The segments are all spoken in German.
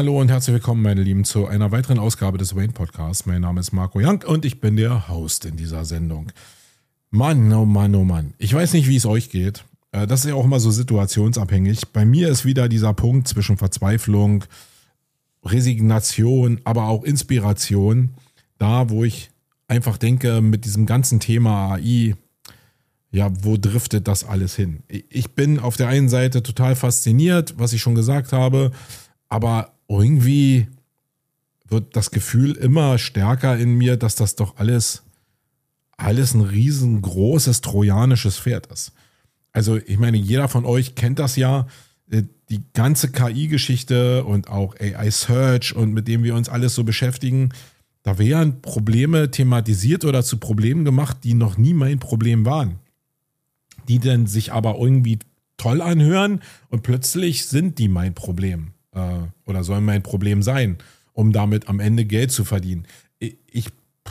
hallo und herzlich willkommen, meine Lieben, zu einer weiteren Ausgabe des Wayne Podcasts. Mein Name ist Marco Young und ich bin der Host in dieser Sendung. Mann, oh Mann, oh Mann. Ich weiß nicht, wie es euch geht. Das ist ja auch immer so situationsabhängig. Bei mir ist wieder dieser Punkt zwischen Verzweiflung, Resignation, aber auch Inspiration. Da, wo ich einfach denke, mit diesem ganzen Thema AI, ja, wo driftet das alles hin? Ich bin auf der einen Seite total fasziniert, was ich schon gesagt habe, aber irgendwie wird das Gefühl immer stärker in mir, dass das doch alles ein riesengroßes trojanisches Pferd ist. Also ich meine, jeder von euch kennt das ja, die ganze KI-Geschichte und auch AI-Search und mit dem wir uns alles so beschäftigen, da werden Probleme thematisiert oder zu Problemen gemacht, die noch nie mein Problem waren. Die dann sich aber irgendwie toll anhören und plötzlich sind die mein Problem oder sollen mein Problem sein, um damit am Ende Geld zu verdienen. Ich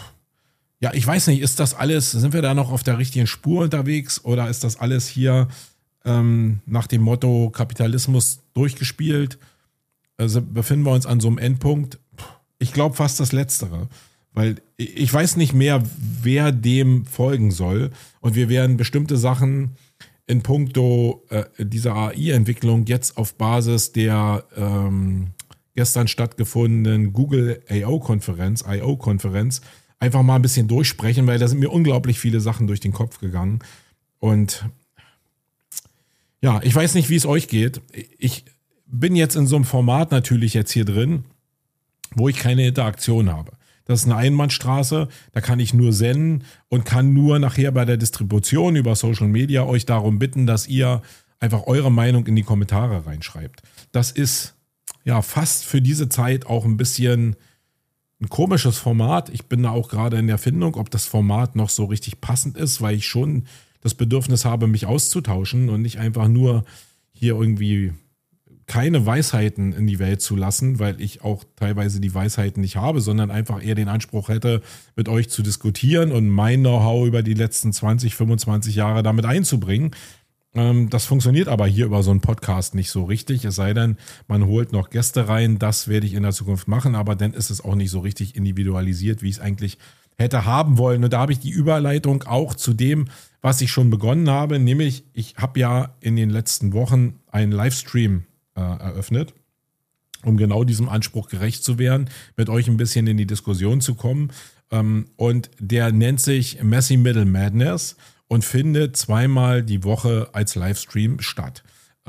weiß nicht, ist das alles, sind wir da noch auf der richtigen Spur unterwegs oder ist das alles hier nach dem Motto Kapitalismus durchgespielt? Also befinden wir uns an so einem Endpunkt? Ich glaube fast das Letztere, weil ich weiß nicht mehr, wer dem folgen soll und wir werden bestimmte Sachen in puncto dieser AI-Entwicklung jetzt auf Basis der gestern stattgefundenen Google I.O.-Konferenz einfach mal ein bisschen durchsprechen, weil da sind mir unglaublich viele Sachen durch den Kopf gegangen. Und ja, ich weiß nicht, wie es euch geht. Ich bin jetzt in so einem Format natürlich jetzt hier drin, wo ich keine Interaktion habe. Das ist eine Einbahnstraße, da kann ich nur senden und kann nur nachher bei der Distribution über Social Media euch darum bitten, dass ihr einfach eure Meinung in die Kommentare reinschreibt. Das ist ja fast für diese Zeit auch ein bisschen ein komisches Format. Ich bin da auch gerade in der Findung, ob das Format noch so richtig passend ist, weil ich schon das Bedürfnis habe, mich auszutauschen und nicht einfach nur hier irgendwie keine Weisheiten in die Welt zu lassen, weil ich auch teilweise die Weisheiten nicht habe, sondern einfach eher den Anspruch hätte, mit euch zu diskutieren und mein Know-how über die letzten 20, 25 Jahre damit einzubringen. Das funktioniert aber hier über so einen Podcast nicht so richtig, es sei denn, man holt noch Gäste rein, das werde ich in der Zukunft machen, aber dann ist es auch nicht so richtig individualisiert, wie ich es eigentlich hätte haben wollen. Und da habe ich die Überleitung auch zu dem, was ich schon begonnen habe, nämlich ich habe ja in den letzten Wochen einen Livestream eröffnet, um genau diesem Anspruch gerecht zu werden, mit euch ein bisschen in die Diskussion zu kommen. Und der nennt sich Messy Middle Madness und findet zweimal die Woche als Livestream statt.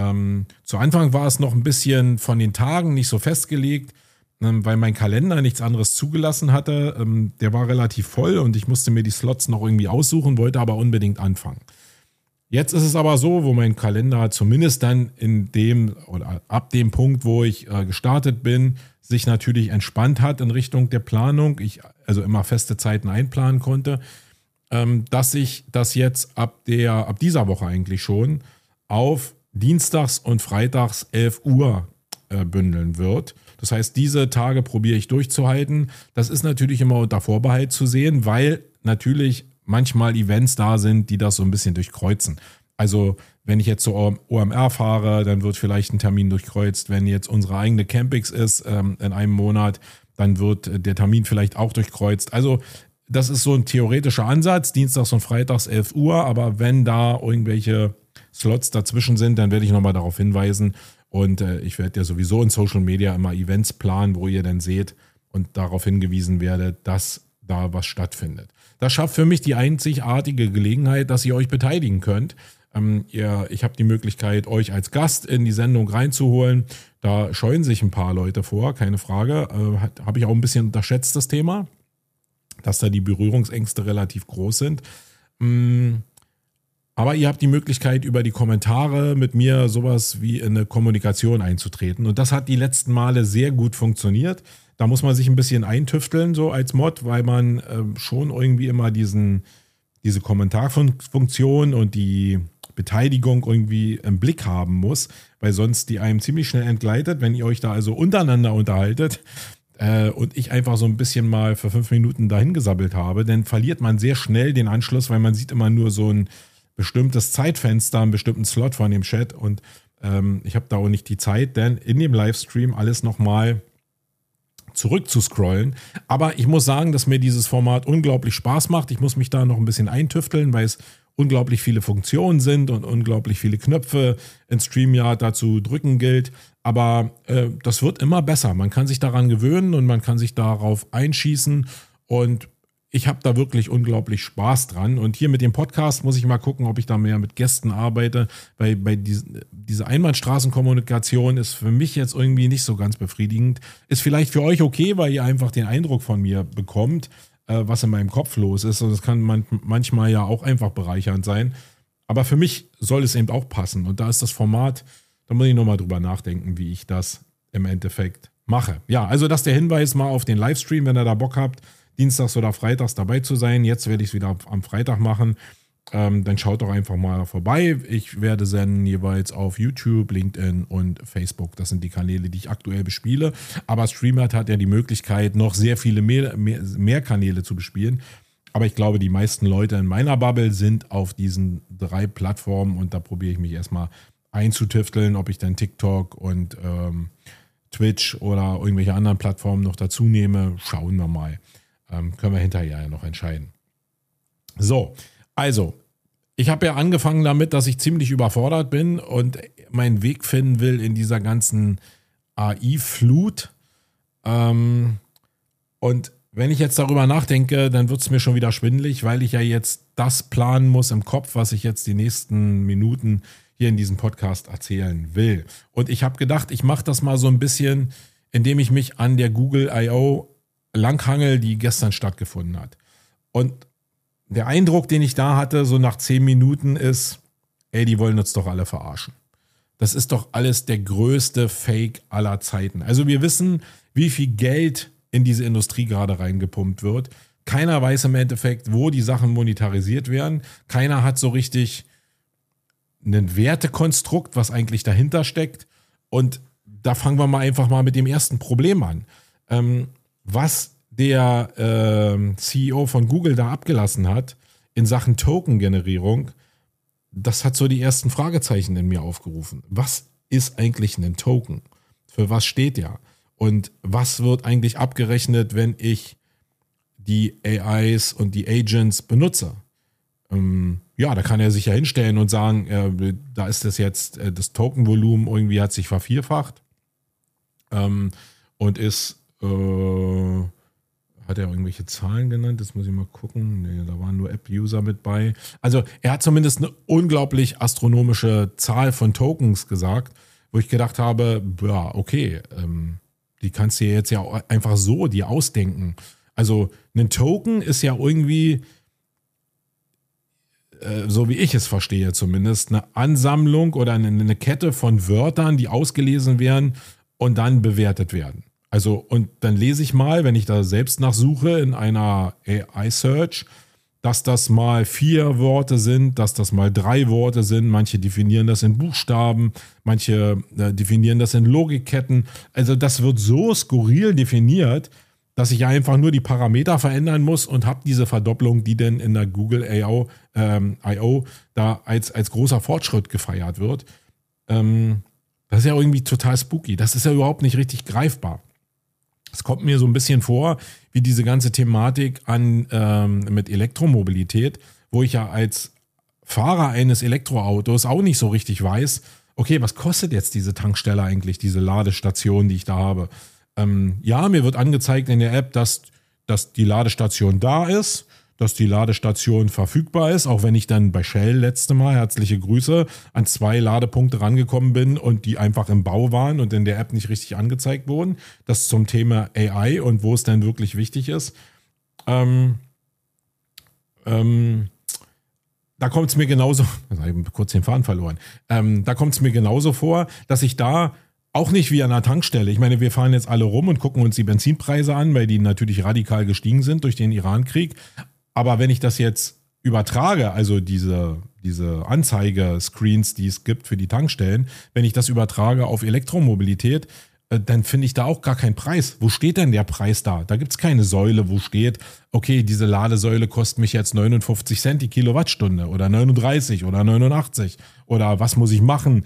Zu Anfang war es noch ein bisschen von den Tagen nicht so festgelegt, weil mein Kalender nichts anderes zugelassen hatte. Der war relativ voll und ich musste mir die Slots noch irgendwie aussuchen, wollte aber unbedingt anfangen. Jetzt ist es aber so, wo mein Kalender zumindest dann in dem oder ab dem Punkt, wo ich gestartet bin, sich natürlich entspannt hat in Richtung der Planung, ich also immer feste Zeiten einplanen konnte, dass sich das jetzt ab dieser Woche eigentlich schon auf Dienstags und Freitags 11 Uhr bündeln wird. Das heißt, diese Tage probiere ich durchzuhalten. Das ist natürlich immer unter Vorbehalt zu sehen, weil natürlich manchmal Events da sind, die das so ein bisschen durchkreuzen. Also wenn ich jetzt zur OMR fahre, dann wird vielleicht ein Termin durchkreuzt. Wenn jetzt unsere eigene Campix ist in einem Monat, dann wird der Termin vielleicht auch durchkreuzt. Also das ist so ein theoretischer Ansatz, Dienstags und Freitags 11 Uhr. Aber wenn da irgendwelche Slots dazwischen sind, dann werde ich nochmal darauf hinweisen. Und ich werde ja sowieso in Social Media immer Events planen, wo ihr dann seht und darauf hingewiesen werdet, dass da was stattfindet. Das schafft für mich die einzigartige Gelegenheit, dass ihr euch beteiligen könnt. Ich habe die Möglichkeit, euch als Gast in die Sendung reinzuholen. Da scheuen sich ein paar Leute vor, keine Frage. Habe ich auch ein bisschen unterschätzt, das Thema, dass da die Berührungsängste relativ groß sind. Aber ihr habt die Möglichkeit, über die Kommentare mit mir sowas wie in eine Kommunikation einzutreten. Und das hat die letzten Male sehr gut funktioniert. Da muss man sich ein bisschen eintüfteln, so als Mod, weil man schon irgendwie immer diese Kommentarfunktion und die Beteiligung irgendwie im Blick haben muss, weil sonst die einem ziemlich schnell entgleitet, wenn ihr euch da also untereinander unterhaltet und ich einfach so ein bisschen mal für 5 Minuten dahin gesabbelt habe, dann verliert man sehr schnell den Anschluss, weil man sieht immer nur so ein bestimmtes Zeitfenster, einen bestimmten Slot von dem Chat und ich habe da auch nicht die Zeit, denn in dem Livestream alles nochmal zurück zu scrollen. Aber ich muss sagen, dass mir dieses Format unglaublich Spaß macht. Ich muss mich da noch ein bisschen eintüfteln, weil es unglaublich viele Funktionen sind und unglaublich viele Knöpfe in StreamYard dazu drücken gilt. Aber das wird immer besser. Man kann sich daran gewöhnen und man kann sich darauf einschießen. Und ich habe da wirklich unglaublich Spaß dran. Und hier mit dem Podcast muss ich mal gucken, ob ich da mehr mit Gästen arbeite. Weil bei diese Einbahnstraßenkommunikation ist für mich jetzt irgendwie nicht so ganz befriedigend. Ist vielleicht für euch okay, weil ihr einfach den Eindruck von mir bekommt, was in meinem Kopf los ist. Und das kann manchmal ja auch einfach bereichernd sein. Aber für mich soll es eben auch passen. Und da ist das Format, da muss ich nochmal drüber nachdenken, wie ich das im Endeffekt mache. Ja, also das ist der Hinweis mal auf den Livestream, wenn ihr da Bock habt, dienstags oder freitags dabei zu sein. Jetzt werde ich es wieder am Freitag machen. Dann schaut doch einfach mal vorbei. Ich werde senden jeweils auf YouTube, LinkedIn und Facebook. Das sind die Kanäle, die ich aktuell bespiele. Aber StreamYard hat ja die Möglichkeit, noch sehr viele mehr Kanäle zu bespielen. Aber ich glaube, die meisten Leute in meiner Bubble sind auf diesen 3 Plattformen und da probiere ich mich erstmal einzutüfteln, ob ich dann TikTok und Twitch oder irgendwelche anderen Plattformen noch dazu nehme. Schauen wir mal. Können wir hinterher ja noch entscheiden. So, also, ich habe ja angefangen damit, dass ich ziemlich überfordert bin und meinen Weg finden will in dieser ganzen AI-Flut. Und wenn ich jetzt darüber nachdenke, dann wird es mir schon wieder schwindelig, weil ich ja jetzt das planen muss im Kopf, was ich jetzt die nächsten Minuten hier in diesem Podcast erzählen will. Und ich habe gedacht, ich mache das mal so ein bisschen, indem ich mich an der Google I.O. langhangel, die gestern stattgefunden hat. Und der Eindruck, den ich da hatte, so nach 10 Minuten ist, ey, die wollen uns doch alle verarschen. Das ist doch alles der größte Fake aller Zeiten. Also wir wissen, wie viel Geld in diese Industrie gerade reingepumpt wird. Keiner weiß im Endeffekt, wo die Sachen monetarisiert werden. Keiner hat so richtig ein Wertekonstrukt, was eigentlich dahinter steckt. Und da fangen wir mal einfach mal mit dem ersten Problem an. Was der CEO von Google da abgelassen hat in Sachen Token-Generierung, das hat so die ersten Fragezeichen in mir aufgerufen. Was ist eigentlich ein Token? Für was steht der? Und was wird eigentlich abgerechnet, wenn ich die AIs und die Agents benutze? Ja, da kann er sich ja hinstellen und sagen, da ist das jetzt, das Tokenvolumen irgendwie hat sich vervierfacht und ist hat er irgendwelche Zahlen genannt? Das muss ich mal gucken. Nee, da waren nur App-User mit bei. Also er hat zumindest eine unglaublich astronomische Zahl von Tokens gesagt, wo ich gedacht habe, ja, okay, die kannst du jetzt ja auch einfach so dir ausdenken. Also ein Token ist ja irgendwie, so wie ich es verstehe zumindest, eine Ansammlung oder eine Kette von Wörtern, die ausgelesen werden und dann bewertet werden. Also, und dann lese ich mal, wenn ich da selbst nachsuche in einer AI-Search, dass das mal 4 Worte sind, dass das mal 3 Worte sind. Manche definieren das in Buchstaben, manche definieren das in Logikketten. Also das wird so skurril definiert, dass ich einfach nur die Parameter verändern muss und habe diese Verdopplung, die denn in der Google I.O. da als großer Fortschritt gefeiert wird. Das ist ja irgendwie total spooky. Das ist ja überhaupt nicht richtig greifbar. Es kommt mir so ein bisschen vor, wie diese ganze Thematik mit Elektromobilität, wo ich ja als Fahrer eines Elektroautos auch nicht so richtig weiß, okay, was kostet jetzt diese Tankstelle eigentlich, diese Ladestation, die ich da habe? Ja, mir wird angezeigt in der App, dass die Ladestation da ist, dass die Ladestation verfügbar ist, auch wenn ich dann bei Shell letzte Mal, herzliche Grüße, an 2 Ladepunkte rangekommen bin und die einfach im Bau waren und in der App nicht richtig angezeigt wurden. Das zum Thema AI und wo es dann wirklich wichtig ist. Da kommt es mir genauso, also ich habe kurz den Faden verloren, da kommt es mir genauso vor, dass ich da auch nicht wie an einer Tankstelle. Ich meine, wir fahren jetzt alle rum und gucken uns die Benzinpreise an, weil die natürlich radikal gestiegen sind durch den Iran-Krieg. Aber wenn ich das jetzt übertrage, also diese Anzeige-Screens, die es gibt für die Tankstellen, wenn ich das übertrage auf Elektromobilität, dann finde ich da auch gar keinen Preis. Wo steht denn der Preis da? Da gibt es keine Säule, wo steht, okay, diese Ladesäule kostet mich jetzt 59 Cent die Kilowattstunde oder 39 oder 89 oder was muss ich machen,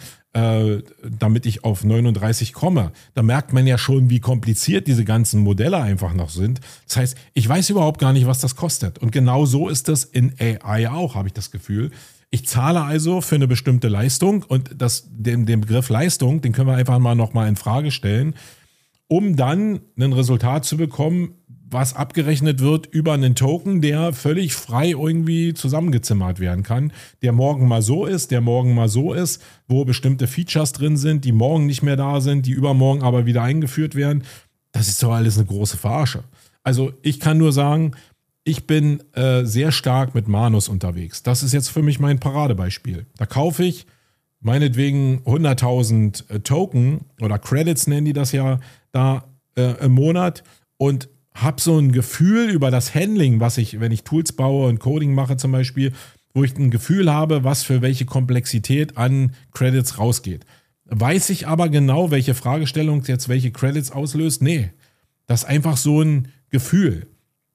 damit ich auf 39 komme. Da merkt man ja schon, wie kompliziert diese ganzen Modelle einfach noch sind. Das heißt, ich weiß überhaupt gar nicht, was das kostet. Und genau so ist es in AI auch, habe ich das Gefühl. Ich zahle also für eine bestimmte Leistung und den Begriff Leistung, den können wir einfach mal nochmal in Frage stellen, um dann ein Resultat zu bekommen, was abgerechnet wird über einen Token, der völlig frei irgendwie zusammengezimmert werden kann, der morgen mal so ist, der morgen mal so ist, wo bestimmte Features drin sind, die morgen nicht mehr da sind, die übermorgen aber wieder eingeführt werden. Das ist doch alles eine große Verarsche. Also ich kann nur sagen, ich bin sehr stark mit Manus unterwegs. Das ist jetzt für mich mein Paradebeispiel. Da kaufe ich meinetwegen 100.000 Token oder Credits nennen die das ja da im Monat und habe so ein Gefühl über das Handling, was ich, wenn ich Tools baue und Coding mache zum Beispiel, wo ich ein Gefühl habe, was für welche Komplexität an Credits rausgeht. Weiß ich aber genau, welche Fragestellung jetzt welche Credits auslöst? Nee, das ist einfach so ein Gefühl,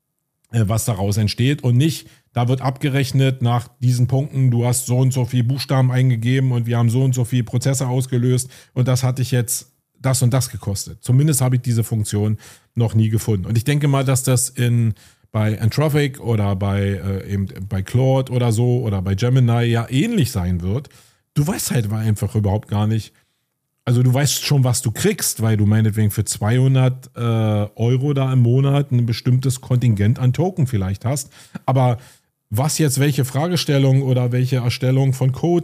was daraus entsteht und nicht, da wird abgerechnet nach diesen Punkten, du hast so und so viel Buchstaben eingegeben und wir haben so und so viel Prozesse ausgelöst und das hat dich jetzt das und das gekostet. Zumindest habe ich diese Funktion noch nie gefunden. Und ich denke mal, dass das bei Anthropic oder bei Claude oder so oder bei Gemini ja ähnlich sein wird. Du weißt halt einfach überhaupt gar nicht, also du weißt schon, was du kriegst, weil du meinetwegen für 200 Euro da im Monat ein bestimmtes Kontingent an Token vielleicht hast. Aber was jetzt welche Fragestellung oder welche Erstellung von Code,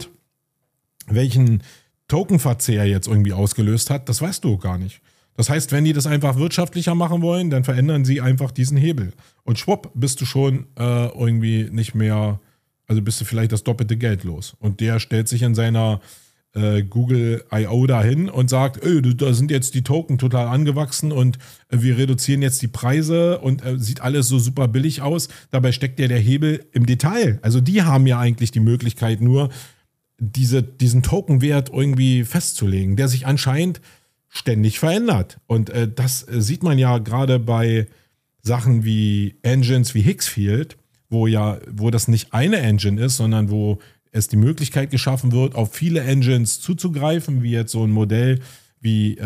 welchen Tokenverzehr jetzt irgendwie ausgelöst hat, das weißt du gar nicht. Das heißt, wenn die das einfach wirtschaftlicher machen wollen, dann verändern sie einfach diesen Hebel. Und schwupp, bist du schon irgendwie nicht mehr, also bist du vielleicht das doppelte Geld los. Und der stellt sich in seiner Google I.O. dahin und sagt, da sind jetzt die Token total angewachsen und wir reduzieren jetzt die Preise und sieht alles so super billig aus. Dabei steckt ja der Hebel im Detail. Also die haben ja eigentlich die Möglichkeit nur, diesen Tokenwert irgendwie festzulegen, der sich anscheinend ständig verändert. Und das sieht man ja gerade bei Sachen wie Engines wie Higgsfield, wo das nicht eine Engine ist, sondern wo es die Möglichkeit geschaffen wird, auf viele Engines zuzugreifen, wie jetzt so ein Modell wie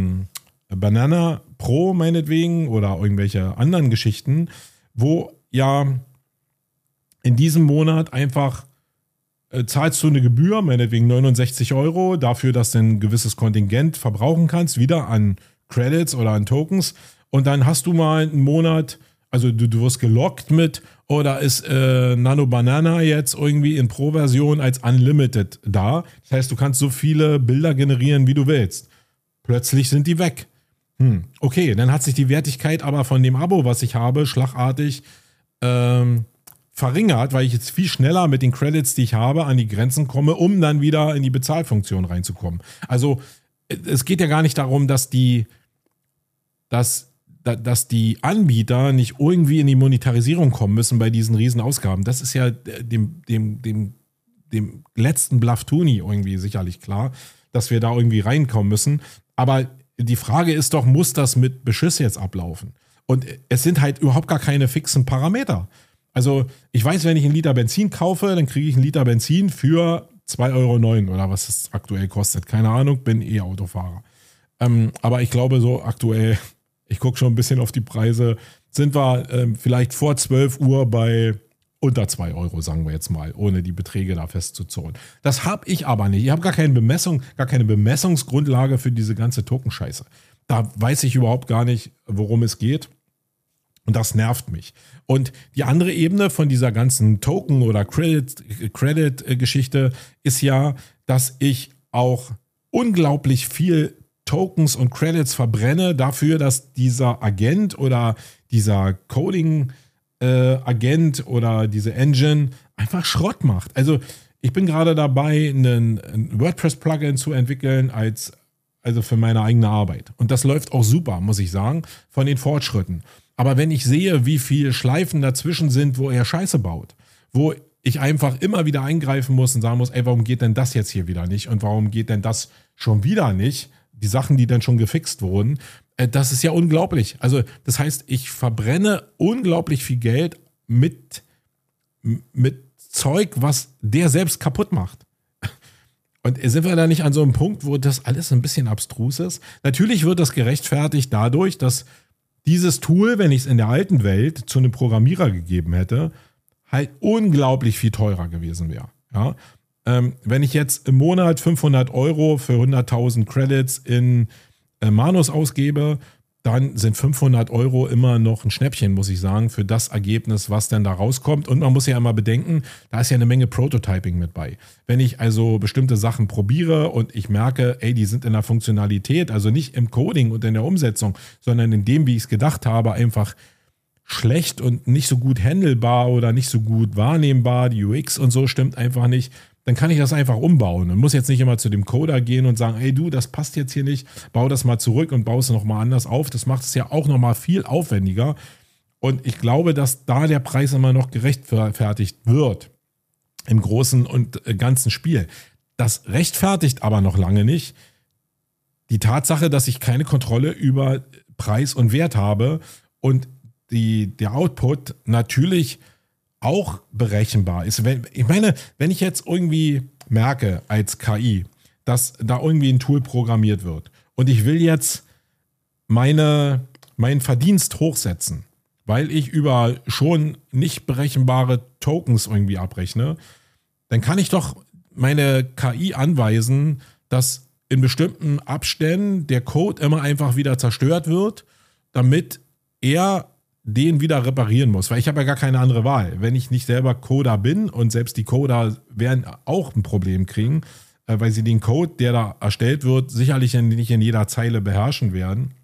Banana Pro meinetwegen oder irgendwelche anderen Geschichten, wo ja in diesem Monat einfach zahlst du eine Gebühr, meinetwegen 69 Euro, dafür, dass du ein gewisses Kontingent verbrauchen kannst, wieder an Credits oder an Tokens. Und dann hast du mal einen Monat, also du wirst gelockt mit, oder ist Nano Banana jetzt irgendwie in Pro-Version als Unlimited da. Das heißt, du kannst so viele Bilder generieren, wie du willst. Plötzlich sind die weg. Okay, dann hat sich die Wertigkeit aber von dem Abo, was ich habe, schlagartig verringert, weil ich jetzt viel schneller mit den Credits, die ich habe, an die Grenzen komme, um dann wieder in die Bezahlfunktion reinzukommen. Also es geht ja gar nicht darum, dass die Anbieter nicht irgendwie in die Monetarisierung kommen müssen bei diesen riesen Ausgaben. Das ist ja dem letzten Bluff-Tuni irgendwie sicherlich klar, dass wir da irgendwie reinkommen müssen. Aber die Frage ist doch, muss das mit Beschiss jetzt ablaufen? Und es sind halt überhaupt gar keine fixen Parameter. Also ich weiß, wenn ich einen Liter Benzin kaufe, dann kriege ich einen Liter Benzin für 2,09 € oder was es aktuell kostet. Keine Ahnung, bin Autofahrer. Aber ich glaube so aktuell, ich gucke schon ein bisschen auf die Preise, sind wir vielleicht vor 12 Uhr bei unter 2 Euro, sagen wir jetzt mal, ohne die Beträge da festzuzurren. Das habe ich aber nicht. Ich habe gar keine Bemessungsgrundlage für diese ganze Tokenscheiße. Da weiß ich überhaupt gar nicht, worum es geht. Und das nervt mich. Und die andere Ebene von dieser ganzen Token- oder Credit-Geschichte ist ja, dass ich auch unglaublich viel Tokens und Credits verbrenne dafür, dass dieser Agent oder dieser Coding-Agent oder diese Engine einfach Schrott macht. Also ich bin gerade dabei, ein WordPress-Plugin zu entwickeln also für meine eigene Arbeit. Und das läuft auch super, muss ich sagen, von den Fortschritten. Aber wenn ich sehe, wie viele Schleifen dazwischen sind, wo er Scheiße baut, wo ich einfach immer wieder eingreifen muss und sagen muss, ey, warum geht denn das jetzt hier wieder nicht und warum geht denn das schon wieder nicht, die Sachen, die dann schon gefixt wurden, das ist ja unglaublich. Also das heißt, ich verbrenne unglaublich viel Geld mit Zeug, was der selbst kaputt macht. Und sind wir da nicht an so einem Punkt, wo das alles ein bisschen abstrus ist? Natürlich wird das gerechtfertigt dadurch, dass dieses Tool, wenn ich es in der alten Welt zu einem Programmierer gegeben hätte, halt unglaublich viel teurer gewesen wäre. Ja? Wenn ich jetzt im Monat 500 € für 100.000 Credits in Manus ausgebe, dann sind 500 € immer noch ein Schnäppchen, muss ich sagen, für das Ergebnis, was dann da rauskommt. Und man muss ja immer bedenken, da ist ja eine Menge Prototyping mit bei. Wenn ich also bestimmte Sachen probiere und ich merke, ey, die sind in der Funktionalität, also nicht im Coding und in der Umsetzung, sondern in dem, wie ich es gedacht habe, einfach schlecht und nicht so gut handelbar oder nicht so gut wahrnehmbar, die UX und so stimmt einfach nicht, dann kann ich das einfach umbauen und muss jetzt nicht immer zu dem Coder gehen und sagen, ey du, das passt jetzt hier nicht, bau das mal zurück und bau es nochmal anders auf. Das macht es ja auch nochmal viel aufwendiger und ich glaube, dass da der Preis immer noch gerechtfertigt wird im großen und ganzen Spiel. Das rechtfertigt aber noch lange nicht die Tatsache, dass ich keine Kontrolle über Preis und Wert habe und der Output natürlich auch berechenbar ist. Ich meine, wenn ich jetzt irgendwie merke als KI, dass da irgendwie ein Tool programmiert wird und ich will jetzt meinen Verdienst hochsetzen, weil ich über schon nicht berechenbare Tokens irgendwie abrechne, dann kann ich doch meine KI anweisen, dass in bestimmten Abständen der Code immer einfach wieder zerstört wird, damit er den wieder reparieren muss, weil ich habe ja gar keine andere Wahl. Wenn ich nicht selber Coder bin und selbst die Coder werden auch ein Problem kriegen, weil sie den Code, der da erstellt wird, sicherlich nicht in jeder Zeile beherrschen werden,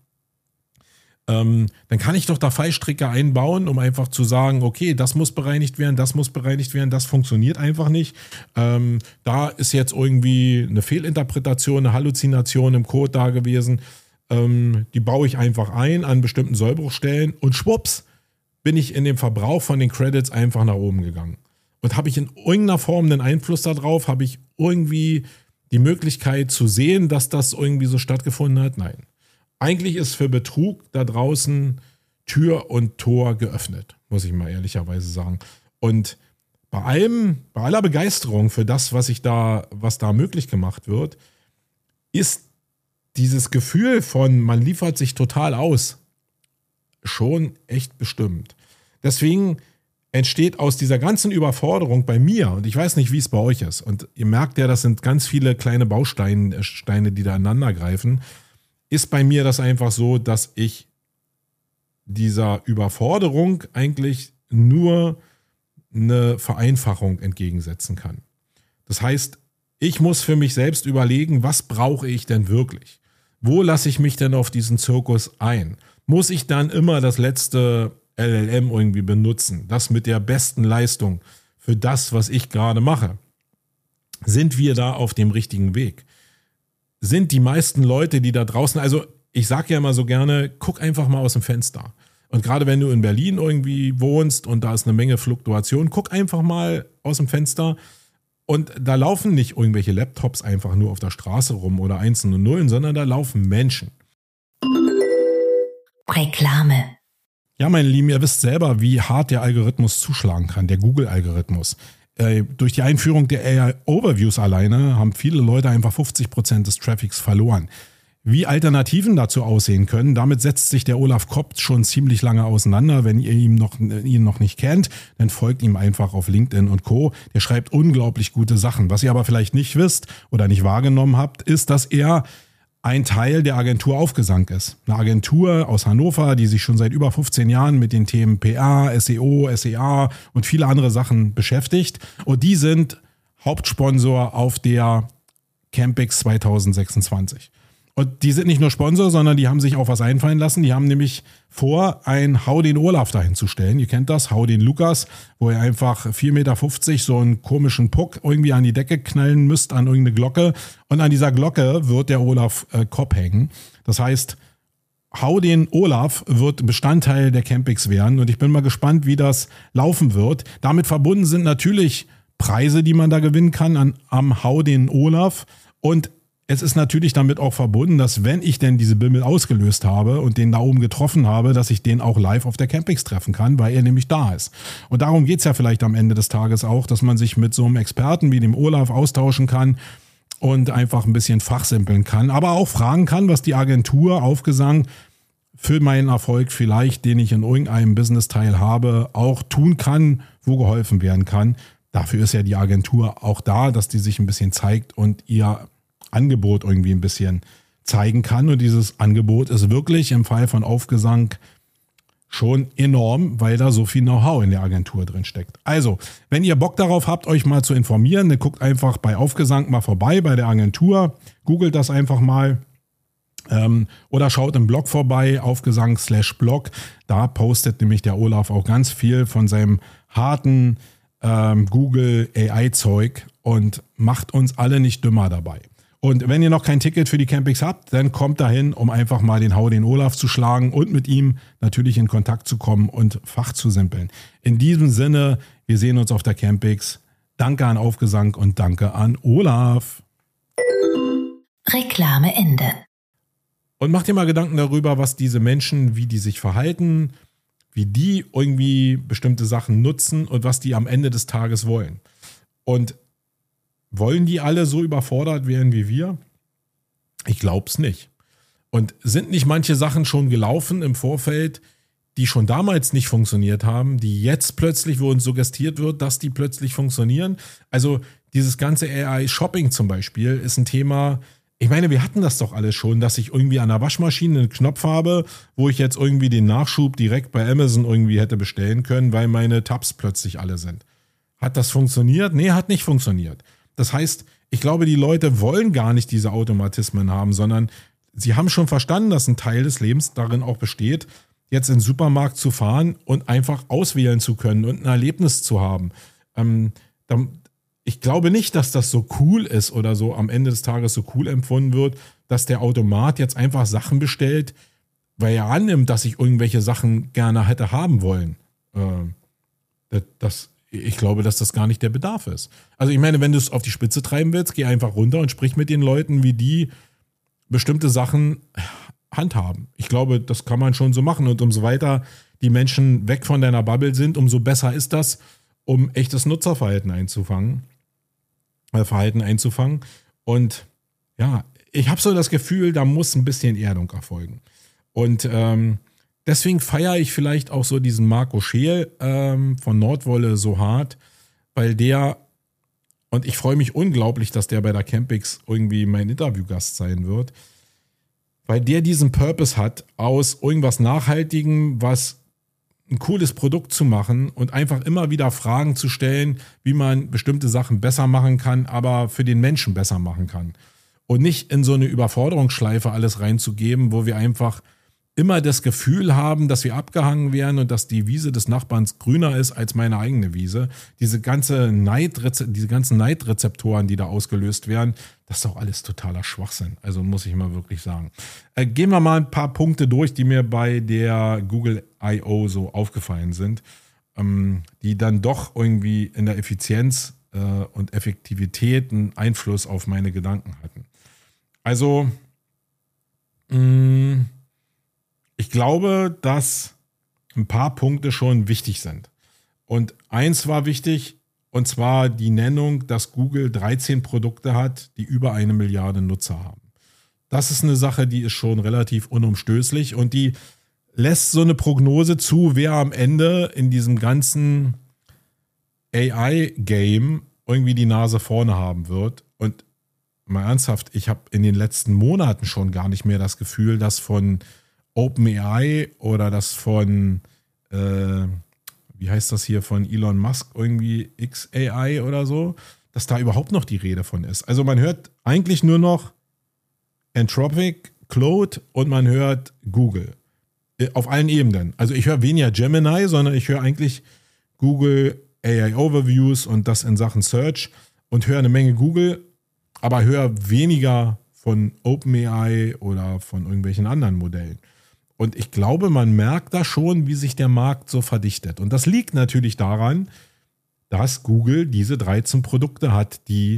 dann kann ich doch da Fallstricke einbauen, um einfach zu sagen, okay, das muss bereinigt werden, das funktioniert einfach nicht. Da ist jetzt irgendwie eine Fehlinterpretation, eine Halluzination im Code da gewesen. Die baue ich einfach ein an bestimmten Sollbruchstellen und schwupps bin ich in dem Verbrauch von den Credits einfach nach oben gegangen. Und habe ich in irgendeiner Form einen Einfluss darauf? Habe ich irgendwie die Möglichkeit zu sehen, dass das irgendwie so stattgefunden hat? Nein. Eigentlich ist für Betrug da draußen Tür und Tor geöffnet, muss ich mal ehrlicherweise sagen. Und bei aller Begeisterung für das, was da möglich gemacht wird, ist dieses Gefühl von, man liefert sich total aus, schon echt bestimmt. Deswegen entsteht aus dieser ganzen Überforderung bei mir, und ich weiß nicht, wie es bei euch ist, und ihr merkt ja, das sind ganz viele kleine Bausteine, die da ineinander greifen, ist bei mir das einfach so, dass ich dieser Überforderung eigentlich nur eine Vereinfachung entgegensetzen kann. Das heißt, ich muss für mich selbst überlegen, was brauche ich denn wirklich? Wo lasse ich mich denn auf diesen Zirkus ein? Muss ich dann immer das letzte LLM irgendwie benutzen? Das mit der besten Leistung für das, was ich gerade mache? Sind wir da auf dem richtigen Weg? Sind die meisten Leute, die da draußen, also ich sage ja immer so gerne, guck einfach mal aus dem Fenster. Und gerade wenn du in Berlin irgendwie wohnst und da ist eine Menge Fluktuation, guck einfach mal aus dem Fenster. Und da laufen nicht irgendwelche Laptops einfach nur auf der Straße rum oder Einsen und Nullen, sondern da laufen Menschen. Reklame. Ja, meine Lieben, ihr wisst selber, wie hart der Algorithmus zuschlagen kann, der Google-Algorithmus. Durch die Einführung der AI-Overviews alleine haben viele Leute einfach 50% des Traffics verloren. Wie Alternativen dazu aussehen können, damit setzt sich der Olaf Kopp schon ziemlich lange auseinander. Wenn ihr ihn noch nicht kennt, dann folgt ihm einfach auf LinkedIn und Co. Der schreibt unglaublich gute Sachen. Was ihr aber vielleicht nicht wisst oder nicht wahrgenommen habt, ist, dass er ein Teil der Agentur Aufgesang ist. Eine Agentur aus Hannover, die sich schon seit über 15 Jahren mit den Themen PR, SEO, SEA und viele andere Sachen beschäftigt. Und die sind Hauptsponsor auf der Campix 2026. Und die sind nicht nur Sponsor, sondern die haben sich auch was einfallen lassen. Die haben nämlich vor, ein Hau den Olaf dahin zu stellen. Ihr kennt das, Hau den Lukas, wo ihr einfach 4,50 Meter so einen komischen Puck irgendwie an die Decke knallen müsst, an irgendeine Glocke. Und an dieser Glocke wird der Olaf Kopp hängen. Das heißt, Hau den Olaf wird Bestandteil der Campix werden. Und ich bin mal gespannt, wie das laufen wird. Damit verbunden sind natürlich Preise, die man da gewinnen kann am Hau den Olaf. Und es ist natürlich damit auch verbunden, dass wenn ich denn diese Bimmel ausgelöst habe und den da oben getroffen habe, dass ich den auch live auf der Campix treffen kann, weil er nämlich da ist. Und darum geht's ja vielleicht am Ende des Tages auch, dass man sich mit so einem Experten wie dem Olaf austauschen kann und einfach ein bisschen fachsimpeln kann, aber auch fragen kann, was die Agentur Aufgesang für meinen Erfolg vielleicht, den ich in irgendeinem Business-Teil habe, auch tun kann, wo geholfen werden kann. Dafür ist ja die Agentur auch da, dass die sich ein bisschen zeigt und ihr Angebot irgendwie ein bisschen zeigen kann. Und dieses Angebot ist wirklich im Fall von Aufgesang schon enorm, weil da so viel Know-how in der Agentur drin steckt. Also, wenn ihr Bock darauf habt, euch mal zu informieren, dann guckt einfach bei Aufgesang mal vorbei bei der Agentur, googelt das einfach mal. Oder schaut im Blog vorbei, Aufgesang/Blog. Da postet nämlich der Olaf auch ganz viel von seinem harten Google AI-Zeug und macht uns alle nicht dümmer dabei. Und wenn ihr noch kein Ticket für die Campix habt, dann kommt dahin, um einfach mal den Olaf zu schlagen und mit ihm natürlich in Kontakt zu kommen und Fach zu simpeln. In diesem Sinne, wir sehen uns auf der Campix. Danke an Aufgesang und danke an Olaf. Reklame Ende. Und macht dir mal Gedanken darüber, was diese Menschen, wie die sich verhalten, wie die irgendwie bestimmte Sachen nutzen und was die am Ende des Tages wollen. Und wollen die alle so überfordert werden wie wir? Ich glaube es nicht. Und sind nicht manche Sachen schon gelaufen im Vorfeld, die schon damals nicht funktioniert haben, die jetzt plötzlich, wo uns suggestiert wird, dass die plötzlich funktionieren? Also dieses ganze AI-Shopping zum Beispiel ist ein Thema. Ich meine, wir hatten das doch alles schon, dass ich irgendwie an der Waschmaschine einen Knopf habe, wo ich jetzt irgendwie den Nachschub direkt bei Amazon irgendwie hätte bestellen können, weil meine Tabs plötzlich alle sind. Hat das funktioniert? Nee, hat nicht funktioniert. Das heißt, ich glaube, die Leute wollen gar nicht diese Automatismen haben, sondern sie haben schon verstanden, dass ein Teil des Lebens darin auch besteht, jetzt in den Supermarkt zu fahren und einfach auswählen zu können und ein Erlebnis zu haben. Ich glaube nicht, dass das so cool ist oder so am Ende des Tages so cool empfunden wird, dass der Automat jetzt einfach Sachen bestellt, weil er annimmt, dass ich irgendwelche Sachen gerne hätte haben wollen. Ich glaube, dass das gar nicht der Bedarf ist. Also ich meine, wenn du es auf die Spitze treiben willst, geh einfach runter und sprich mit den Leuten, wie die bestimmte Sachen handhaben. Ich glaube, das kann man schon so machen. Und umso weiter die Menschen weg von deiner Bubble sind, umso besser ist das, um echtes Nutzerverhalten einzufangen. Und ja, ich habe so das Gefühl, da muss ein bisschen Erdung erfolgen. Und deswegen feiere ich vielleicht auch so diesen Marco Scheel von Nordwolle so hart, weil der, und ich freue mich unglaublich, dass der bei der Campix irgendwie mein Interviewgast sein wird, weil der diesen Purpose hat, aus irgendwas Nachhaltigem, was ein cooles Produkt zu machen und einfach immer wieder Fragen zu stellen, wie man bestimmte Sachen besser machen kann, aber für den Menschen besser machen kann. Und nicht in so eine Überforderungsschleife alles reinzugeben, wo wir einfach immer das Gefühl haben, dass wir abgehangen werden und dass die Wiese des Nachbarns grüner ist als meine eigene Wiese. Diese ganzen Neidrezeptoren, die da ausgelöst werden, das ist doch alles totaler Schwachsinn. Also muss ich mal wirklich sagen. Gehen wir mal ein paar Punkte durch, die mir bei der Google I.O. so aufgefallen sind, die dann doch irgendwie in der Effizienz und Effektivität einen Einfluss auf meine Gedanken hatten. Also, ich glaube, dass ein paar Punkte schon wichtig sind. Und eins war wichtig, und zwar die Nennung, dass Google 13 Produkte hat, die über 1 Milliarde Nutzer haben. Das ist eine Sache, die ist schon relativ unumstößlich und die lässt so eine Prognose zu, wer am Ende in diesem ganzen AI-Game irgendwie die Nase vorne haben wird. Und mal ernsthaft, ich habe in den letzten Monaten schon gar nicht mehr das Gefühl, dass von OpenAI oder das von, wie heißt das hier, von Elon Musk irgendwie XAI oder so, dass da überhaupt noch die Rede von ist. Also man hört eigentlich nur noch Anthropic, Claude und man hört Google. Auf allen Ebenen. Also ich höre weniger Gemini, sondern ich höre eigentlich Google AI Overviews und das in Sachen Search und höre eine Menge Google, aber höre weniger von OpenAI oder von irgendwelchen anderen Modellen. Und ich glaube, man merkt da schon, wie sich der Markt so verdichtet. Und das liegt natürlich daran, dass Google diese 13 Produkte hat, die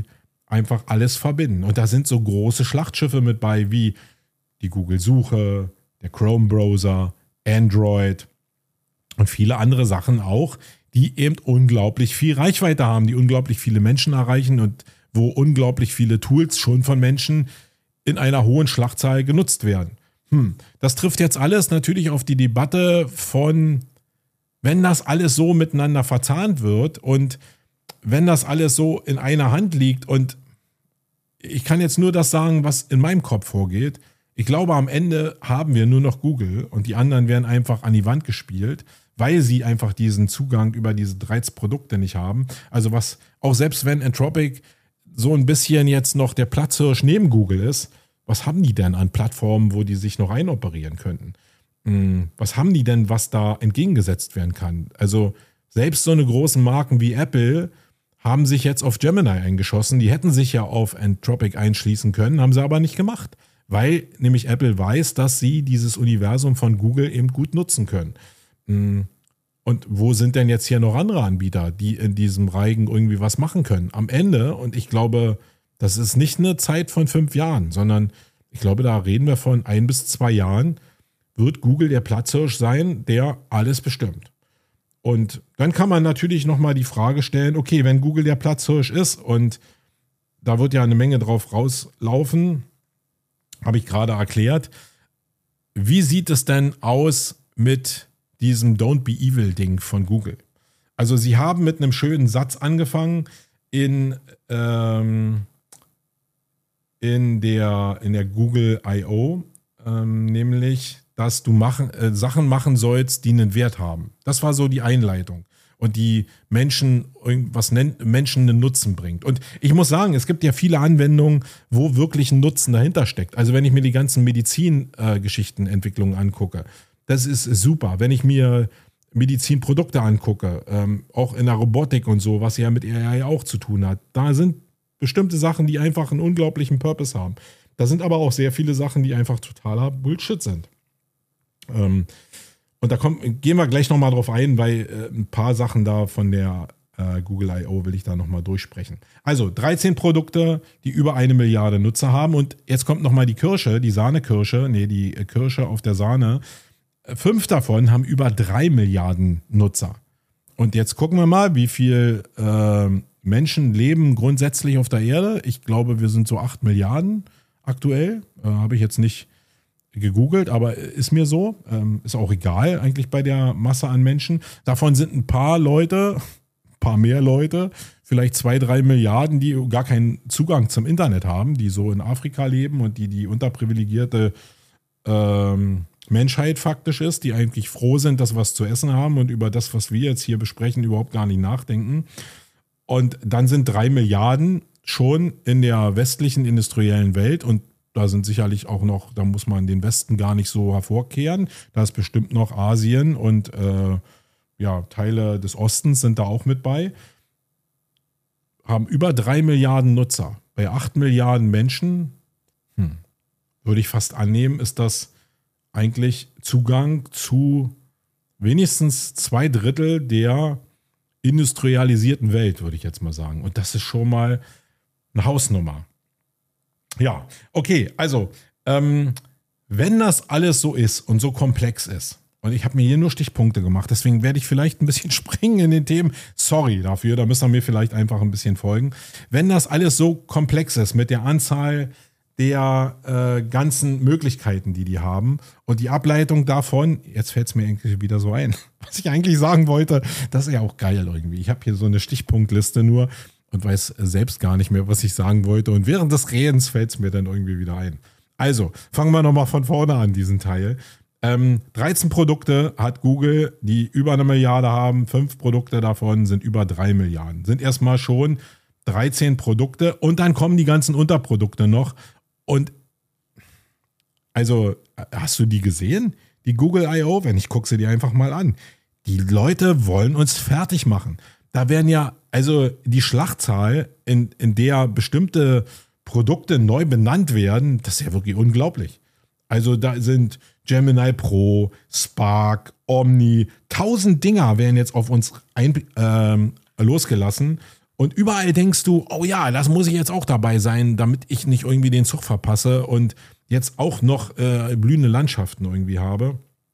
einfach alles verbinden. Und da sind so große Schlachtschiffe mit bei, wie die Google-Suche, der Chrome-Browser, Android und viele andere Sachen auch, die eben unglaublich viel Reichweite haben, die unglaublich viele Menschen erreichen und wo unglaublich viele Tools schon von Menschen in einer hohen Schlachtzahl genutzt werden. Das trifft jetzt alles natürlich auf die Debatte von, wenn das alles so miteinander verzahnt wird und wenn das alles so in einer Hand liegt, und ich kann jetzt nur das sagen, was in meinem Kopf vorgeht. Ich glaube, am Ende haben wir nur noch Google und die anderen werden einfach an die Wand gespielt, weil sie einfach diesen Zugang über diese 13 Produkte nicht haben. Also was, auch selbst wenn Anthropic so ein bisschen jetzt noch der Platzhirsch neben Google ist, was haben die denn an Plattformen, wo die sich noch einoperieren könnten? Was haben die denn, was da entgegengesetzt werden kann? Also selbst so eine großen Marken wie Apple haben sich jetzt auf Gemini eingeschossen. Die hätten sich ja auf Anthropic einschließen können, haben sie aber nicht gemacht, weil nämlich Apple weiß, dass sie dieses Universum von Google eben gut nutzen können. Und wo sind denn jetzt hier noch andere Anbieter, die in diesem Reigen irgendwie was machen können? Am Ende, und ich glaube, das ist nicht eine Zeit von 5 Jahren, sondern ich glaube, da reden wir von 1 bis 2 Jahren, wird Google der Platzhirsch sein, der alles bestimmt. Und dann kann man natürlich nochmal die Frage stellen, okay, wenn Google der Platzhirsch ist und da wird ja eine Menge drauf rauslaufen, habe ich gerade erklärt, wie sieht es denn aus mit diesem Don't Be Evil Ding von Google? Also sie haben mit einem schönen Satz angefangen in der Google I.O., nämlich, dass du Sachen machen sollst, die einen Wert haben. Das war so die Einleitung. Und die Menschen einen Nutzen bringt. Und ich muss sagen, es gibt ja viele Anwendungen, wo wirklich ein Nutzen dahinter steckt. Also wenn ich mir die ganzen Medizingeschichtenentwicklungen angucke, das ist super. Wenn ich mir Medizinprodukte angucke, auch in der Robotik und so, was ja mit AI auch zu tun hat, da sind bestimmte Sachen, die einfach einen unglaublichen Purpose haben. Da sind aber auch sehr viele Sachen, die einfach totaler Bullshit sind. Und da gehen wir gleich nochmal drauf ein, weil ein paar Sachen da von der Google I.O. will ich da nochmal durchsprechen. Also 13 Produkte, die über 1 Milliarde Nutzer haben. Und jetzt kommt nochmal die Kirsche, die Sahnekirsche, die Kirsche auf der Sahne. 5 davon haben über 3 Milliarden Nutzer. Und jetzt gucken wir mal, wie viel Menschen leben grundsätzlich auf der Erde. Ich glaube, wir sind so 8 Milliarden aktuell. Habe ich jetzt nicht gegoogelt, aber ist mir so. Ist auch egal eigentlich bei der Masse an Menschen. Davon sind ein paar mehr Leute, vielleicht 2-3 Milliarden, die gar keinen Zugang zum Internet haben, die so in Afrika leben und die unterprivilegierte Menschheit faktisch ist, die eigentlich froh sind, dass wir was zu essen haben und über das, was wir jetzt hier besprechen, überhaupt gar nicht nachdenken. Und dann sind 3 Milliarden schon in der westlichen industriellen Welt und da sind sicherlich auch noch, da muss man den Westen gar nicht so hervorkehren. Da ist bestimmt noch Asien und Teile des Ostens sind da auch mit bei. Haben über 3 Milliarden Nutzer. Bei 8 Milliarden Menschen, würde ich fast annehmen, ist das eigentlich Zugang zu wenigstens 2/3 der industrialisierten Welt, würde ich jetzt mal sagen. Und das ist schon mal eine Hausnummer. Ja, okay, also wenn das alles so ist und so komplex ist, und ich habe mir hier nur Stichpunkte gemacht, deswegen werde ich vielleicht ein bisschen springen in den Themen. Sorry dafür, da müsst ihr mir vielleicht einfach ein bisschen folgen. Wenn das alles so komplex ist mit der Anzahl der ganzen Möglichkeiten, die haben und die Ableitung davon, jetzt fällt es mir eigentlich wieder so ein, was ich eigentlich sagen wollte, das ist ja auch geil irgendwie. Ich habe hier so eine Stichpunktliste nur und weiß selbst gar nicht mehr, was ich sagen wollte. Und während des Redens fällt es mir dann irgendwie wieder ein. Also, fangen wir nochmal von vorne an, diesen Teil. 13 Produkte hat Google, die über 1 Milliarde haben. 5 Produkte davon sind über 3 Milliarden. Sind erstmal schon 13 Produkte und dann kommen die ganzen Unterprodukte noch. Und also, hast du die gesehen? Die Google I.O., wenn ich gucke sie dir einfach mal an. Die Leute wollen uns fertig machen. Da werden ja, also die Schlachtzahl, in der bestimmte Produkte neu benannt werden, das ist ja wirklich unglaublich. Also da sind Gemini Pro, Spark, Omni, 1000 Dinger werden jetzt auf uns losgelassen Und überall denkst du, oh ja, das muss ich jetzt auch dabei sein, damit ich nicht irgendwie den Zug verpasse und jetzt auch noch blühende Landschaften irgendwie habe.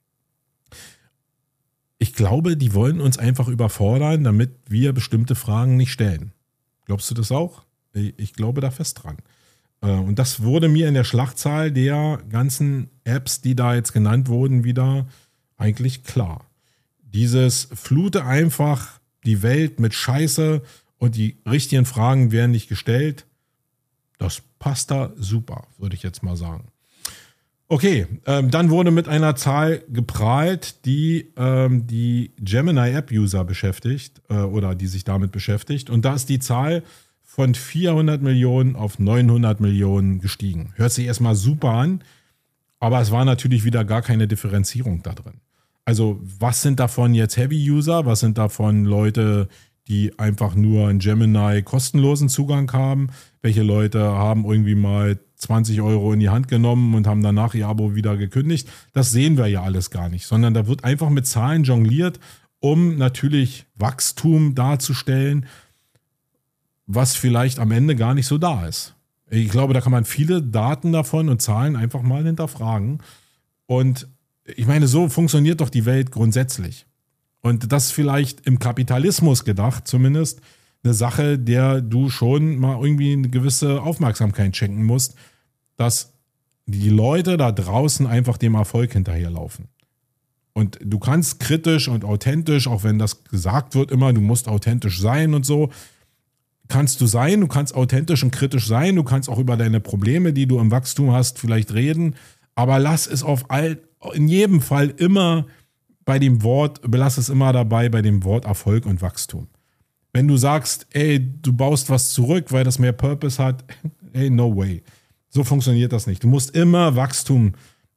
Ich glaube, die wollen uns einfach überfordern, damit wir bestimmte Fragen nicht stellen. Glaubst du das auch? Ich glaube da fest dran. Und das wurde mir in der Schlachtzahl der ganzen Apps, die da jetzt genannt wurden, wieder eigentlich klar. Dieses flute einfach die Welt mit Scheiße und die richtigen Fragen werden nicht gestellt. Das passt da super, würde ich jetzt mal sagen. Okay, dann wurde mit einer Zahl geprahlt, die die Gemini-App-User beschäftigt oder die sich damit beschäftigt. Und da ist die Zahl von 400 Millionen auf 900 Millionen gestiegen. Hört sich erstmal super an, aber es war natürlich wieder gar keine Differenzierung da drin. Also was sind davon jetzt Heavy-User, was sind davon Leute, die einfach nur einen Gemini kostenlosen Zugang haben? Welche Leute haben irgendwie mal 20 Euro in die Hand genommen und haben danach ihr Abo wieder gekündigt? Das sehen wir ja alles gar nicht, sondern da wird einfach mit Zahlen jongliert, um natürlich Wachstum darzustellen, was vielleicht am Ende gar nicht so da ist. Ich glaube, da kann man viele Daten davon und Zahlen einfach mal hinterfragen. Und ich meine, so funktioniert doch die Welt grundsätzlich. Und das ist vielleicht im Kapitalismus gedacht, zumindest eine Sache, der du schon mal irgendwie eine gewisse Aufmerksamkeit schenken musst, dass die Leute da draußen einfach dem Erfolg hinterherlaufen. Und du kannst kritisch und authentisch, auch wenn das gesagt wird immer, du musst authentisch sein und so, kannst du sein, du kannst authentisch und kritisch sein, du kannst auch über deine Probleme, die du im Wachstum hast, vielleicht reden, aber lass es in jedem Fall immer belass es immer dabei bei dem Wort Erfolg und Wachstum. Wenn du sagst, ey, du baust was zurück, weil das mehr Purpose hat, ey, no way. So funktioniert das nicht. Du musst immer Wachstum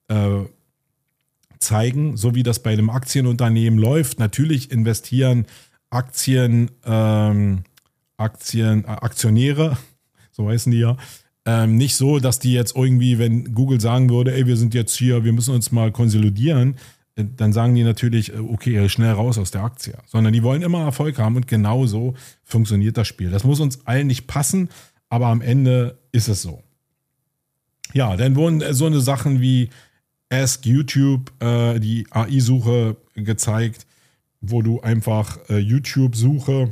zeigen, so wie das bei einem Aktienunternehmen läuft. Natürlich investieren Aktionäre, so heißen die ja, nicht so, dass die jetzt irgendwie, wenn Google sagen würde, ey, wir sind jetzt hier, wir müssen uns mal konsolidieren, dann sagen die natürlich, okay, schnell raus aus der Aktie. Sondern die wollen immer Erfolg haben und genau so funktioniert das Spiel. Das muss uns allen nicht passen, aber am Ende ist es so. Ja, dann wurden so eine Sachen wie Ask YouTube, die AI-Suche gezeigt, wo du einfach YouTube-Suche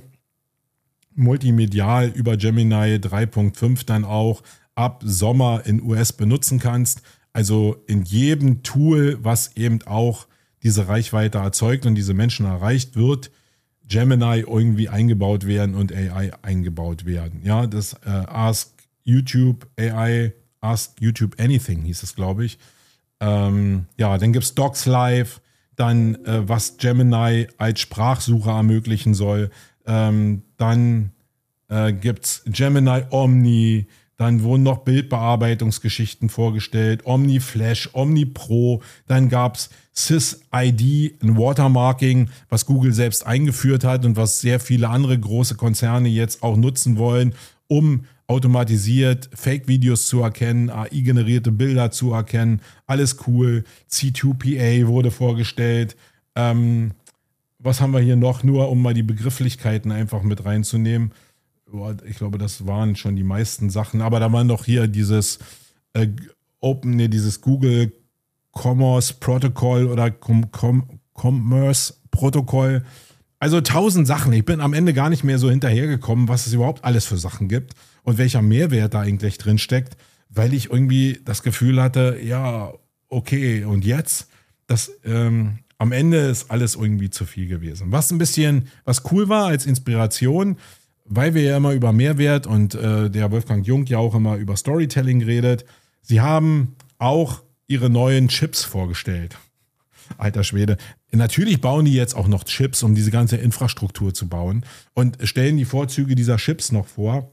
multimedial über Gemini 3.5 dann auch ab Sommer in US benutzen kannst. Also in jedem Tool, was eben auch diese Reichweite erzeugt und diese Menschen erreicht, wird Gemini irgendwie eingebaut werden und AI eingebaut werden. Ja, das Ask YouTube AI, Ask YouTube Anything hieß es, glaube ich. Ja, dann gibt es Docs Live, dann was Gemini als Sprachsuche ermöglichen soll. Dann gibt es Gemini Omni, dann wurden noch Bildbearbeitungsgeschichten vorgestellt, Omni Flash, Omni Pro, dann gab es SysID, ein Watermarking, was Google selbst eingeführt hat und was sehr viele andere große Konzerne jetzt auch nutzen wollen, um automatisiert Fake-Videos zu erkennen, AI-generierte Bilder zu erkennen, alles cool. C2PA wurde vorgestellt. Was haben wir hier noch? Nur um mal die Begrifflichkeiten einfach mit reinzunehmen. Ich glaube, das waren schon die meisten Sachen. Aber da war noch hier dieses dieses Google Commerce Protocol oder Commerce Protokoll. Also 1000 Sachen. Ich bin am Ende gar nicht mehr so hinterhergekommen, was es überhaupt alles für Sachen gibt und welcher Mehrwert da eigentlich drin steckt, weil ich irgendwie das Gefühl hatte, ja, okay, und jetzt? Am Ende ist alles irgendwie zu viel gewesen. Was cool war als Inspiration, weil wir ja immer über Mehrwert und der Wolfgang Jung ja auch immer über Storytelling redet. Sie haben auch ihre neuen Chips vorgestellt. Alter Schwede. Natürlich bauen die jetzt auch noch Chips, um diese ganze Infrastruktur zu bauen und stellen die Vorzüge dieser Chips noch vor.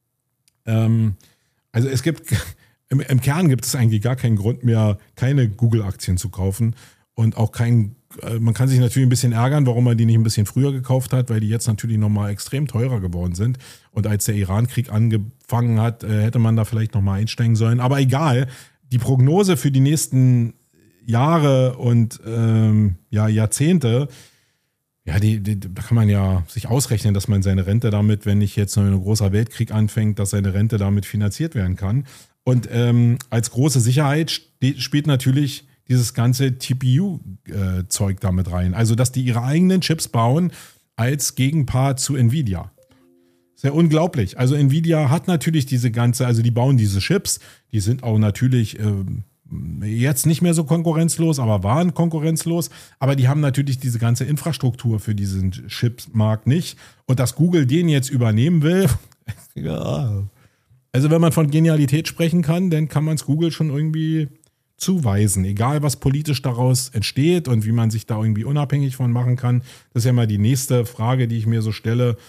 Also es gibt, im Kern gibt es eigentlich gar keinen Grund mehr, keine Google-Aktien zu kaufen und auch man kann sich natürlich ein bisschen ärgern, warum man die nicht ein bisschen früher gekauft hat, weil die jetzt natürlich nochmal extrem teurer geworden sind. Und als der Iran-Krieg angefangen hat, hätte man da vielleicht nochmal einsteigen sollen. Aber egal, die Prognose für die nächsten Jahre und Jahrzehnte, Ja, da kann man ja sich ausrechnen, dass man seine Rente damit, wenn nicht jetzt noch ein großer Weltkrieg anfängt, dass seine Rente damit finanziert werden kann. Und als große Sicherheit spielt natürlich dieses ganze TPU-Zeug damit rein. Also, dass die ihre eigenen Chips bauen als Gegenpart zu Nvidia. Sehr unglaublich. Also Nvidia hat natürlich also die bauen diese Chips, die sind auch natürlich jetzt nicht mehr so konkurrenzlos, aber waren konkurrenzlos. Aber die haben natürlich diese ganze Infrastruktur für diesen Chipsmarkt nicht. Und dass Google den jetzt übernehmen will, ja. Also wenn man von Genialität sprechen kann, dann kann man es Google schon irgendwie zuweisen. Egal, was politisch daraus entsteht und wie man sich da irgendwie unabhängig von machen kann. Das ist ja mal die nächste Frage, die ich mir so stelle.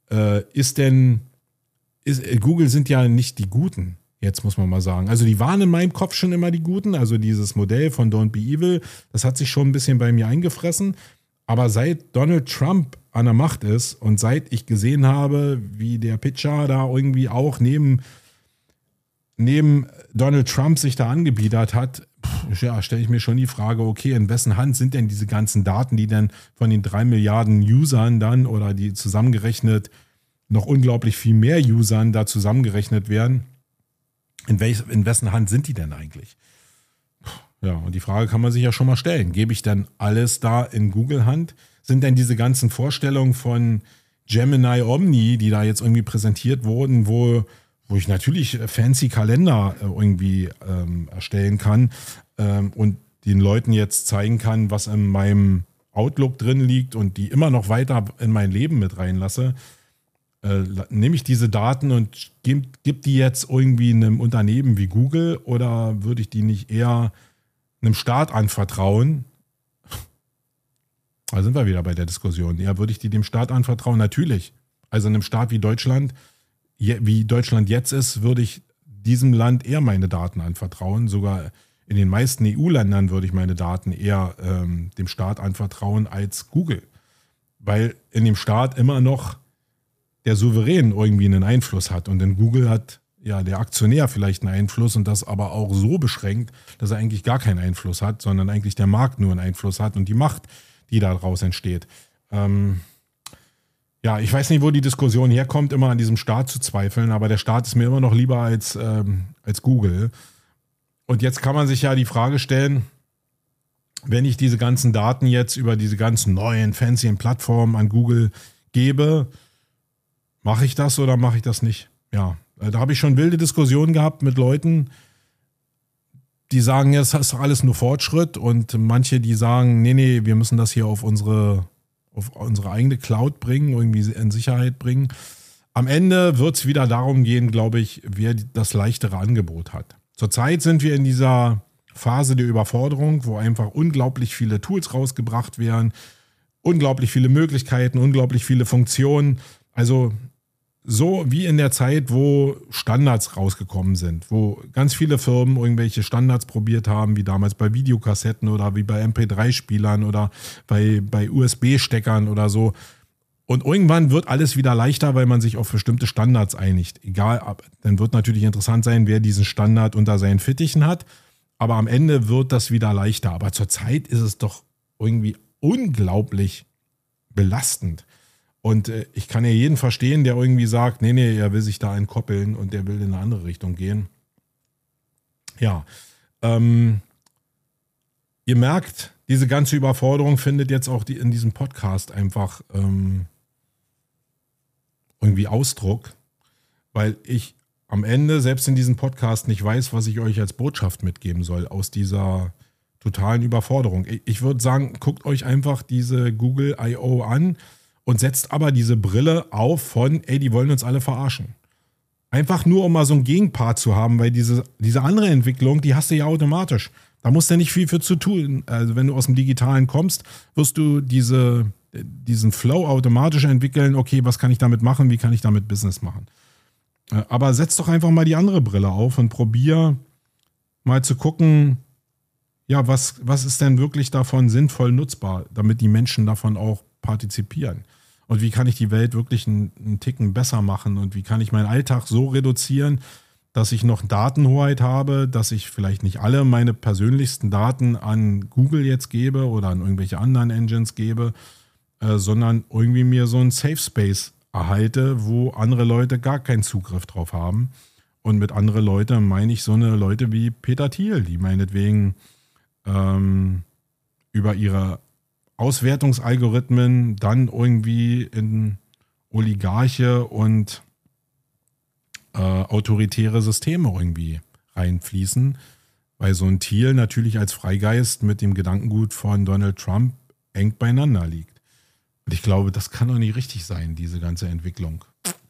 Google sind ja nicht die Guten. Jetzt muss man mal sagen. Also die waren in meinem Kopf schon immer die Guten. Also dieses Modell von Don't Be Evil, das hat sich schon ein bisschen bei mir eingefressen. Aber seit Donald Trump an der Macht ist und seit ich gesehen habe, wie der Pitcher da irgendwie auch neben Donald Trump sich da angebiedert hat, stelle ich mir schon die Frage, okay, in wessen Hand sind denn diese ganzen Daten, die dann von den 3 Milliarden Usern dann oder die zusammengerechnet noch unglaublich viel mehr Usern da zusammengerechnet werden? In wessen Hand sind die denn eigentlich? Ja, und die Frage kann man sich ja schon mal stellen. Gebe ich dann alles da in Google-Hand? Sind denn diese ganzen Vorstellungen von Gemini Omni, die da jetzt irgendwie präsentiert wurden, wo ich natürlich fancy Kalender irgendwie erstellen kann und den Leuten jetzt zeigen kann, was in meinem Outlook drin liegt und die immer noch weiter in mein Leben mit reinlasse, nehme ich diese Daten und gebe die jetzt irgendwie einem Unternehmen wie Google oder würde ich die nicht eher einem Staat anvertrauen? Da sind wir wieder bei der Diskussion. Ja, würde ich die dem Staat anvertrauen? Natürlich. Also einem Staat wie Deutschland jetzt ist, würde ich diesem Land eher meine Daten anvertrauen. Sogar in den meisten EU-Ländern würde ich meine Daten eher dem Staat anvertrauen als Google. Weil in dem Staat immer noch der Souverän irgendwie einen Einfluss hat. Und in Google hat ja der Aktionär vielleicht einen Einfluss und das aber auch so beschränkt, dass er eigentlich gar keinen Einfluss hat, sondern eigentlich der Markt nur einen Einfluss hat und die Macht, die daraus entsteht. Ja, ich weiß nicht, wo die Diskussion herkommt, immer an diesem Staat zu zweifeln, aber der Staat ist mir immer noch lieber als Google. Und jetzt kann man sich ja die Frage stellen, wenn ich diese ganzen Daten jetzt über diese ganzen neuen, fancy Plattformen an Google gebe, mache ich das oder mache ich das nicht? Ja, da habe ich schon wilde Diskussionen gehabt mit Leuten, die sagen, ja, das ist alles nur Fortschritt und manche, die sagen, nee, wir müssen das hier auf unsere eigene Cloud bringen, irgendwie in Sicherheit bringen. Am Ende wird es wieder darum gehen, glaube ich, wer das leichtere Angebot hat. Zurzeit sind wir in dieser Phase der Überforderung, wo einfach unglaublich viele Tools rausgebracht werden, unglaublich viele Möglichkeiten, unglaublich viele Funktionen. Also so wie in der Zeit, wo Standards rausgekommen sind, wo ganz viele Firmen irgendwelche Standards probiert haben, wie damals bei Videokassetten oder wie bei MP3-Spielern oder bei USB-Steckern oder so. Und irgendwann wird alles wieder leichter, weil man sich auf bestimmte Standards einigt. Egal, dann wird natürlich interessant sein, wer diesen Standard unter seinen Fittichen hat. Aber am Ende wird das wieder leichter. Aber zurzeit ist es doch irgendwie unglaublich belastend. Und ich kann ja jeden verstehen, der irgendwie sagt, nee, er will sich da entkoppeln und der will in eine andere Richtung gehen. Ja, ihr merkt, diese ganze Überforderung findet jetzt auch in diesem Podcast einfach irgendwie Ausdruck, weil ich am Ende selbst in diesem Podcast nicht weiß, was ich euch als Botschaft mitgeben soll aus dieser totalen Überforderung. Ich würde sagen, guckt euch einfach diese Google I.O. an und setzt aber diese Brille auf von, die wollen uns alle verarschen. Einfach nur, um mal so einen Gegenpart zu haben, weil diese andere Entwicklung, die hast du ja automatisch. Da musst du ja nicht viel für zu tun. Also wenn du aus dem Digitalen kommst, wirst du diesen Flow automatisch entwickeln. Okay, was kann ich damit machen? Wie kann ich damit Business machen? Aber setz doch einfach mal die andere Brille auf und probier mal zu gucken, ja, was ist denn wirklich davon sinnvoll nutzbar, damit die Menschen davon auch partizipieren? Und wie kann ich die Welt wirklich einen Ticken besser machen? Und wie kann ich meinen Alltag so reduzieren, dass ich noch Datenhoheit habe, dass ich vielleicht nicht alle meine persönlichsten Daten an Google jetzt gebe oder an irgendwelche anderen Engines gebe, sondern irgendwie mir so einen Safe Space erhalte, wo andere Leute gar keinen Zugriff drauf haben. Und mit andere Leute meine ich so eine Leute wie Peter Thiel, die meinetwegen über ihre Auswertungsalgorithmen dann irgendwie in Oligarche und autoritäre Systeme irgendwie reinfließen, weil so ein Thiel natürlich als Freigeist mit dem Gedankengut von Donald Trump eng beieinander liegt. Und ich glaube, das kann doch nicht richtig sein, diese ganze Entwicklung.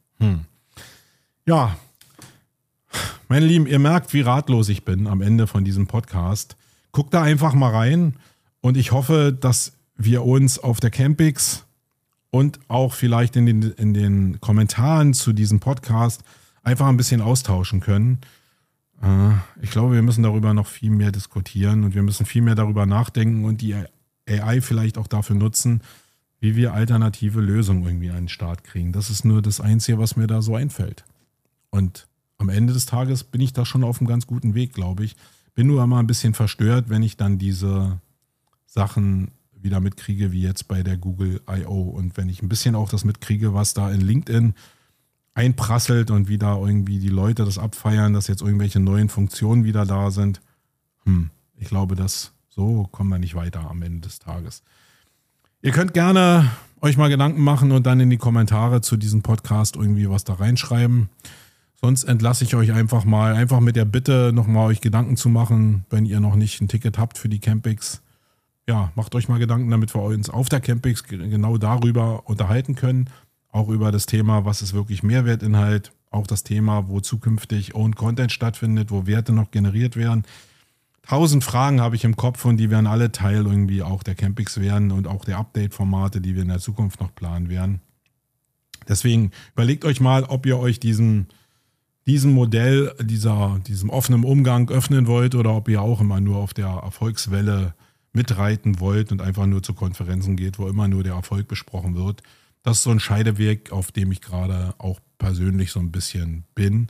Ja, meine Lieben, ihr merkt, wie ratlos ich bin am Ende von diesem Podcast. Guckt da einfach mal rein und ich hoffe, dass wir uns auf der Campix und auch vielleicht in den Kommentaren zu diesem Podcast einfach ein bisschen austauschen können. Ich glaube, wir müssen darüber noch viel mehr diskutieren und wir müssen viel mehr darüber nachdenken und die AI vielleicht auch dafür nutzen, wie wir alternative Lösungen irgendwie an den Start kriegen. Das ist nur das Einzige, was mir da so einfällt. Und am Ende des Tages bin ich da schon auf einem ganz guten Weg, glaube ich. Bin nur immer ein bisschen verstört, wenn ich dann diese Sachen wieder mitkriege, wie jetzt bei der Google I.O. Und wenn ich ein bisschen auch das mitkriege, was da in LinkedIn einprasselt und wie da irgendwie die Leute das abfeiern, dass jetzt irgendwelche neuen Funktionen wieder da sind. Ich glaube, dass so kommen wir nicht weiter am Ende des Tages. Ihr könnt gerne euch mal Gedanken machen und dann in die Kommentare zu diesem Podcast irgendwie was da reinschreiben. Sonst entlasse ich euch einfach mit der Bitte, nochmal euch Gedanken zu machen, wenn ihr noch nicht ein Ticket habt für die Campix. Ja, macht euch mal Gedanken, damit wir uns auf der Campix genau darüber unterhalten können. Auch über das Thema, was ist wirklich Mehrwertinhalt. Auch das Thema, wo zukünftig Owned Content stattfindet, wo Werte noch generiert werden. 1000 Fragen habe ich im Kopf und die werden alle Teil irgendwie auch der Campix werden und auch der Update-Formate, die wir in der Zukunft noch planen werden. Deswegen überlegt euch mal, ob ihr euch diesem Modell, diesem offenen Umgang öffnen wollt oder ob ihr auch immer nur auf der Erfolgswelle mitreiten wollt und einfach nur zu Konferenzen geht, wo immer nur der Erfolg besprochen wird. Das ist so ein Scheideweg, auf dem ich gerade auch persönlich so ein bisschen bin.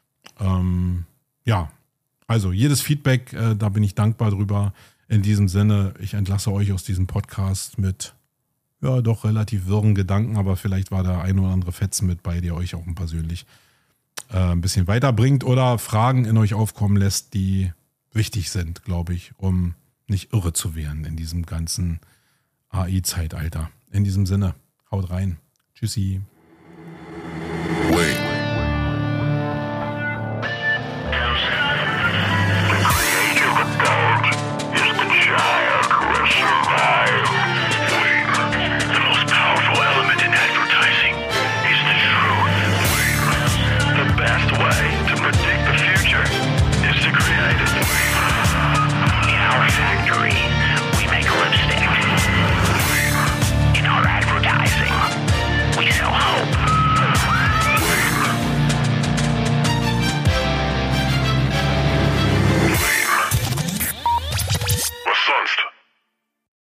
Ja, also jedes Feedback, da bin ich dankbar drüber. In diesem Sinne, ich entlasse euch aus diesem Podcast mit ja doch relativ wirren Gedanken, aber vielleicht war da ein oder andere Fetzen mit bei, der euch auch persönlich ein bisschen weiterbringt oder Fragen in euch aufkommen lässt, die wichtig sind, glaube ich, um nicht irre zu werden in diesem ganzen AI-Zeitalter. In diesem Sinne, haut rein. Tschüssi.